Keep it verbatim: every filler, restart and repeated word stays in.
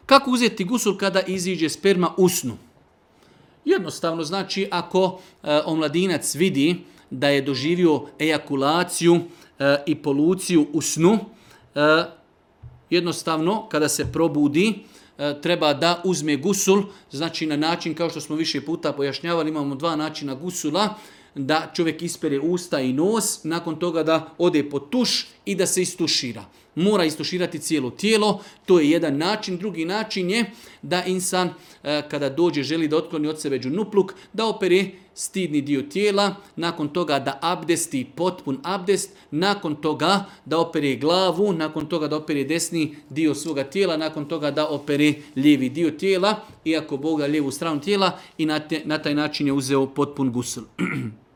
Kako uzeti gusul kada iziđe sperma u snu? Jednostavno, znači, ako e, omladinac vidi da je doživio ejakulaciju e, i poluciju u snu, e, jednostavno, kada se probudi, e, treba da uzme gusul, znači na način, kao što smo više puta pojašnjavali, imamo dva načina gusula, da čovjek ispere usta i nos, nakon toga da ode pod tuš i da se istušira. Mora istuširati cijelo tijelo, to je jedan način. Drugi način je da insan e, kada dođe želi da otkloni od sebe džunupluk, da opere stidni dio tijela, nakon toga da abdesti potpun abdest, nakon toga da opere glavu, nakon toga da opere desni dio svoga tijela, nakon toga da opere lijevi dio tijela, iako Boga lijevu stranu tijela, i na, te, na taj način je uzeo potpun gusul.